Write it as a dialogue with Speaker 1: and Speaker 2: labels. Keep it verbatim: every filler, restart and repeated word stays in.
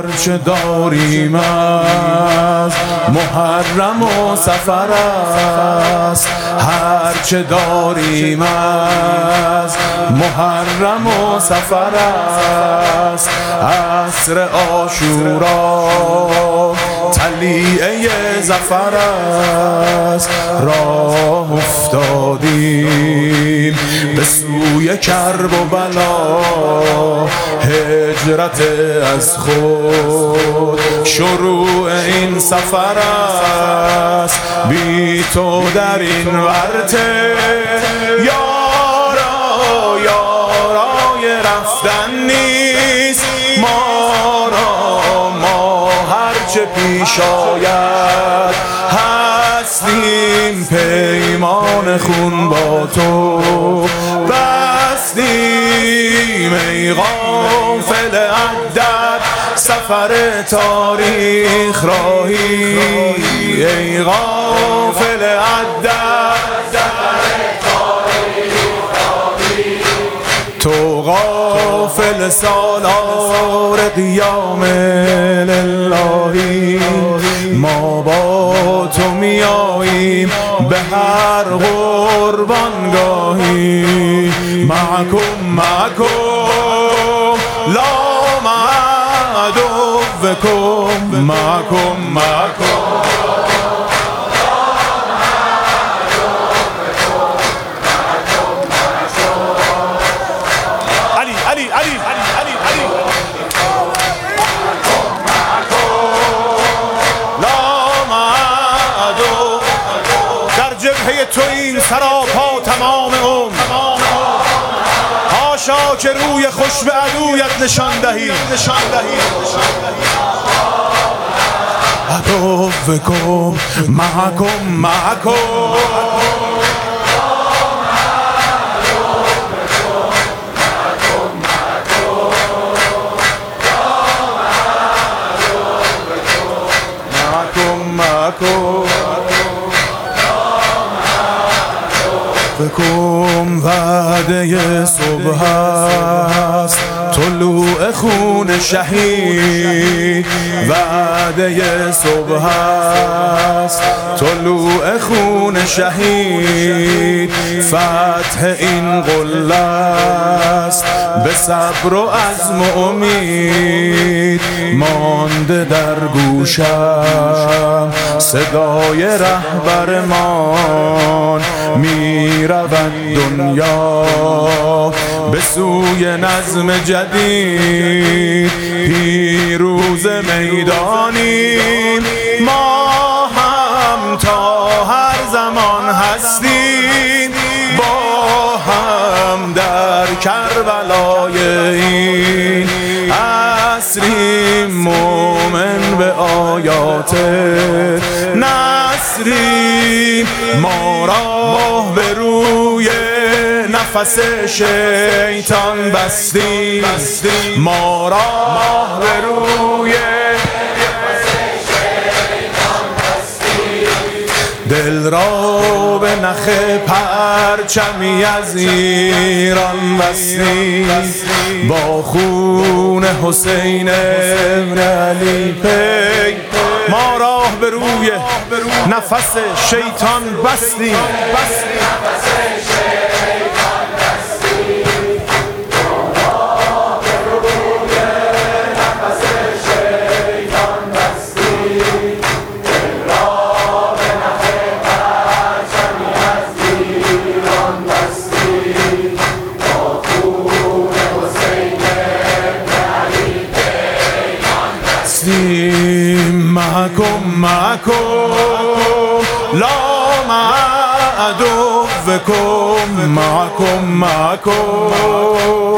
Speaker 1: هرچه داریم از محرم و سفر است، هرچه داریم از محرم و سفر است. عصر عاشورا طلیعه ظفر است، راه افتادیم به سوی کرب و بلا، هجرت از خود شروع این سفر است. بی تو در این ورطه یارا یارای رفتن نیست ما را، ما هرچه پیش آید هستیم پیمان خون با تو بستیم. ای غافل عدد سفر تاریخ راهی، ای غافل عدد سفر تاریخ راهی، تو غافل سالار قیام للهی. ما با تو میاییم به هر قربانگاهی، معکم معکم لا مع عدوکم، معکم معکم علی علی علی علی علی در جبهه تو این سراپا تمام عمر، حاشا که روی خوش به عدویت نشان دهی. عدوکم معکم معکم بکن. وعده صبح است طلوع خون شهید، وعده صبح است طلوع خون شهید. فتح این قله است به صبر و عزم و امید، مانده در گوشم صدای رهبرمان. می رود دنیا به سوی نظم جدید، پیروز میدانیم ما هم تا هر زمان هستیم، با هم در کربلای این عصریم. مومن به آیات نصریم، ما راه به روی نفس شیطان بستیم، ما راه به روی نفس شیطان بستیم. دل را به نخ پرچمی از ایران بستیم، با خون حسین ابن علی پی ما راه به روی نفس شیطان بستیم. معکم معکم لا مع عدوکم، معکم معکم